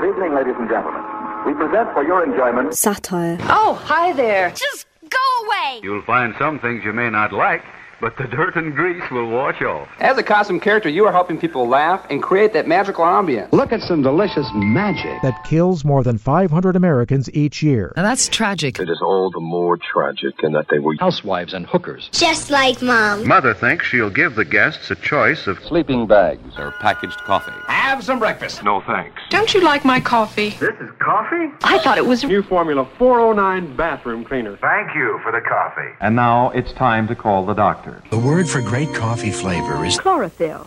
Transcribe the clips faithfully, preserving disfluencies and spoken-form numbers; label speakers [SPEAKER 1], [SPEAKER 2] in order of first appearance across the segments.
[SPEAKER 1] evening, ladies and gentlemen. We present for your enjoyment...
[SPEAKER 2] Satire.
[SPEAKER 3] Oh, hi there.
[SPEAKER 4] Just go away!
[SPEAKER 5] You'll find some things you may not like, but the dirt and grease will wash off.
[SPEAKER 6] As a costume character, you are helping people laugh and create that magical ambience.
[SPEAKER 7] Look at some delicious magic.
[SPEAKER 8] That kills more than five hundred Americans each year.
[SPEAKER 9] Now that's tragic.
[SPEAKER 10] It is all the more tragic in that they were
[SPEAKER 11] housewives and hookers.
[SPEAKER 4] Just like Mom.
[SPEAKER 5] Mother thinks she'll give the guests a choice of
[SPEAKER 10] sleeping bags
[SPEAKER 12] or packaged coffee.
[SPEAKER 13] Have some breakfast.
[SPEAKER 10] No thanks.
[SPEAKER 3] Don't you like my coffee?
[SPEAKER 1] This is coffee?
[SPEAKER 3] I thought it was...
[SPEAKER 14] New Formula four oh nine bathroom cleaner.
[SPEAKER 1] Thank you for the coffee.
[SPEAKER 15] And now it's time to call the doctor.
[SPEAKER 16] The word for great coffee flavor is
[SPEAKER 3] chlorophyll.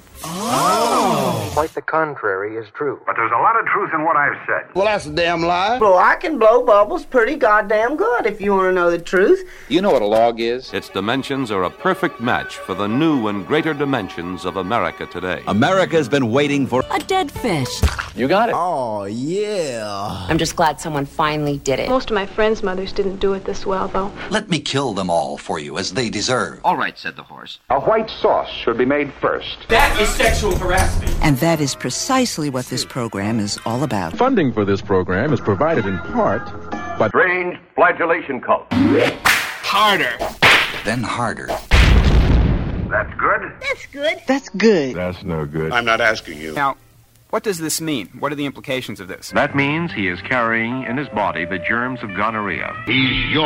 [SPEAKER 1] Oh!
[SPEAKER 17] Quite the contrary is true.
[SPEAKER 1] But there's a lot of truth in what I've said.
[SPEAKER 18] Well, that's a damn lie.
[SPEAKER 19] Well, I can blow bubbles pretty goddamn good if you want to know the truth.
[SPEAKER 12] You know what a log is? Its dimensions are a perfect match for the new and greater dimensions of America today.
[SPEAKER 20] America's been waiting for
[SPEAKER 9] a dead fish.
[SPEAKER 12] You got it.
[SPEAKER 18] Oh, yeah.
[SPEAKER 9] I'm just glad someone finally did it.
[SPEAKER 3] Most of my friends' mothers didn't do it this well, though.
[SPEAKER 20] Let me kill them all for you, as they deserve.
[SPEAKER 12] All right, said the horse.
[SPEAKER 1] A white sauce should be made first.
[SPEAKER 17] That is sexual harassment.
[SPEAKER 9] And that is precisely what this program is all about.
[SPEAKER 15] Funding for this program is provided in part by
[SPEAKER 1] Strange Flagellation Cult.
[SPEAKER 18] Harder.
[SPEAKER 20] Then harder.
[SPEAKER 1] That's good?
[SPEAKER 4] That's good.
[SPEAKER 9] That's good.
[SPEAKER 15] That's no good.
[SPEAKER 18] I'm not asking you.
[SPEAKER 6] Now, what does this mean? What are the implications of this?
[SPEAKER 5] That means he is carrying in his body the germs of gonorrhea.
[SPEAKER 21] He's your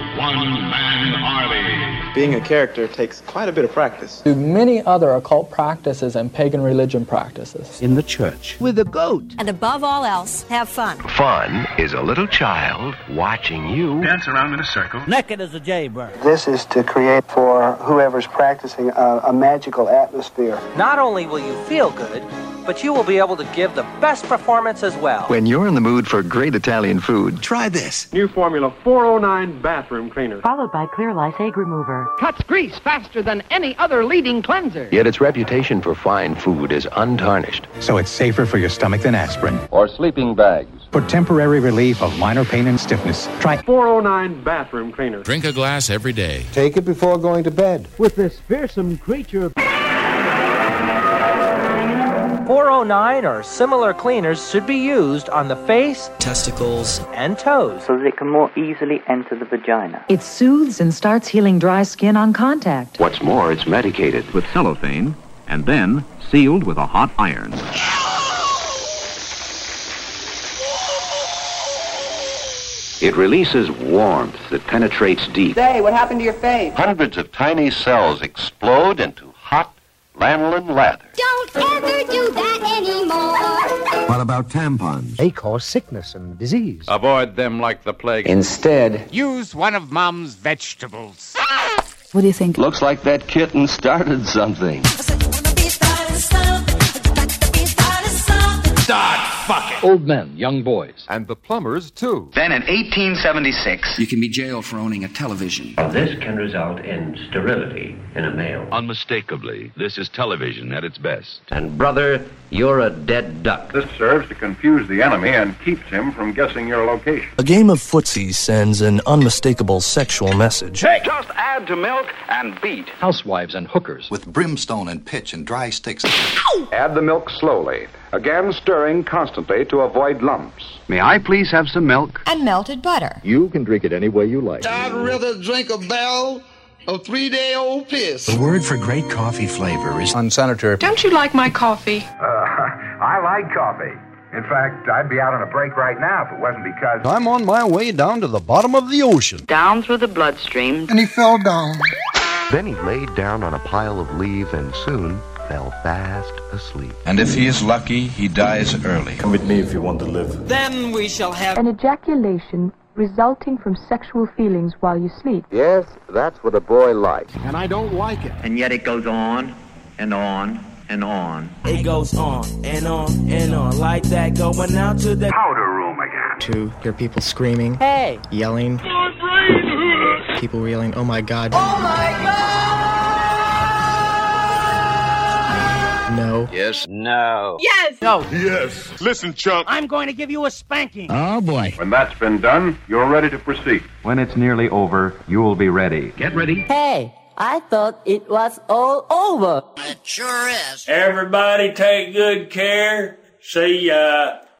[SPEAKER 21] one-man army.
[SPEAKER 22] Being a character takes quite a bit of practice.
[SPEAKER 23] Do many other occult practices and pagan religion practices.
[SPEAKER 7] In the church.
[SPEAKER 22] With a goat.
[SPEAKER 4] And above all else, have fun.
[SPEAKER 5] Fun is a little child watching you
[SPEAKER 1] dance around in a circle.
[SPEAKER 23] Naked as a jaybird.
[SPEAKER 18] This is to create for whoever's practicing a, a magical atmosphere.
[SPEAKER 24] Not only will you feel good, but you will be able to give the best performance as well.
[SPEAKER 20] When you're in the mood for great Italian food, try this.
[SPEAKER 14] New Formula four oh nine bathroom cleaner.
[SPEAKER 9] Followed by Clear Life Egg Remover.
[SPEAKER 25] Cuts grease faster than any other leading cleanser.
[SPEAKER 10] Yet its reputation for fine food is untarnished.
[SPEAKER 7] So it's safer for your stomach than aspirin.
[SPEAKER 10] Or sleeping bags.
[SPEAKER 7] For temporary relief of minor pain and stiffness, try
[SPEAKER 14] four oh nine bathroom cleaner.
[SPEAKER 26] Drink a glass every day.
[SPEAKER 18] Take it before going to bed.
[SPEAKER 23] With this fearsome creature...
[SPEAKER 24] four oh nine or similar cleaners should be used on the face,
[SPEAKER 27] testicles,
[SPEAKER 24] and toes,
[SPEAKER 28] so that it can more easily enter the vagina.
[SPEAKER 9] It soothes and starts healing dry skin on contact.
[SPEAKER 10] What's more, it's medicated
[SPEAKER 15] with cellophane and then sealed with a hot iron.
[SPEAKER 10] It releases warmth that penetrates deep.
[SPEAKER 3] Say, what happened to your face?
[SPEAKER 10] Hundreds of tiny cells explode into hot lanolin lather.
[SPEAKER 4] Don't ever do that anymore.
[SPEAKER 7] What about tampons? They cause sickness and disease.
[SPEAKER 12] Avoid them like the plague.
[SPEAKER 20] Instead,
[SPEAKER 25] use one of Mom's vegetables.
[SPEAKER 9] What do you think?
[SPEAKER 10] Looks like that kitten started something.
[SPEAKER 25] Start fucking.
[SPEAKER 11] Old men, young boys.
[SPEAKER 15] And the plumbers, too.
[SPEAKER 17] Then in eighteen seventy-six...
[SPEAKER 20] You can be jailed for owning a television.
[SPEAKER 29] This can result in sterility in a male.
[SPEAKER 12] Unmistakably, this is television at its best.
[SPEAKER 29] And brother, you're a dead duck.
[SPEAKER 1] This serves to confuse the enemy and keeps him from guessing your location.
[SPEAKER 30] A game of footsie sends an unmistakable sexual message.
[SPEAKER 1] Hey, just add to milk and beat.
[SPEAKER 11] Housewives and hookers.
[SPEAKER 20] With brimstone and pitch and dry sticks.
[SPEAKER 1] Add the milk slowly, again stirring constantly to avoid lumps.
[SPEAKER 15] May I please have some milk?
[SPEAKER 4] And melted butter.
[SPEAKER 15] You can drink it any way you like.
[SPEAKER 18] I'd rather drink a barrel of three-day-old piss.
[SPEAKER 16] The word for great coffee flavor is
[SPEAKER 7] unsanitary.
[SPEAKER 3] Don't you like my coffee?
[SPEAKER 1] Uh, I like coffee. In fact, I'd be out on a break right now if it wasn't because...
[SPEAKER 18] I'm on my way down to the bottom of the ocean.
[SPEAKER 9] Down through the bloodstream.
[SPEAKER 18] And he fell down.
[SPEAKER 10] Then he laid down on a pile of leaves and soon fell fast asleep.
[SPEAKER 16] And if he is lucky, he dies early.
[SPEAKER 18] Come with me if you want to live.
[SPEAKER 25] Then we shall have...
[SPEAKER 3] An ejaculation resulting from sexual feelings while you sleep.
[SPEAKER 10] Yes, that's what a boy likes.
[SPEAKER 18] And I don't like it.
[SPEAKER 29] And yet it goes on and on and on.
[SPEAKER 25] It goes on and on and on like that, going out to the
[SPEAKER 1] powder room again.
[SPEAKER 23] To hear people screaming,
[SPEAKER 24] hey,
[SPEAKER 23] yelling, people yelling, oh my God.
[SPEAKER 25] Oh my God!
[SPEAKER 23] No.
[SPEAKER 10] Yes.
[SPEAKER 29] No.
[SPEAKER 3] Yes.
[SPEAKER 24] No.
[SPEAKER 18] Yes. Listen, chump.
[SPEAKER 25] I'm going to give you a spanking.
[SPEAKER 7] Oh, boy.
[SPEAKER 1] When that's been done, you're ready to proceed.
[SPEAKER 15] When it's nearly over, you'll be ready.
[SPEAKER 29] Get ready.
[SPEAKER 9] Hey, I thought it was all over.
[SPEAKER 20] It sure is.
[SPEAKER 25] Everybody take good care. See ya.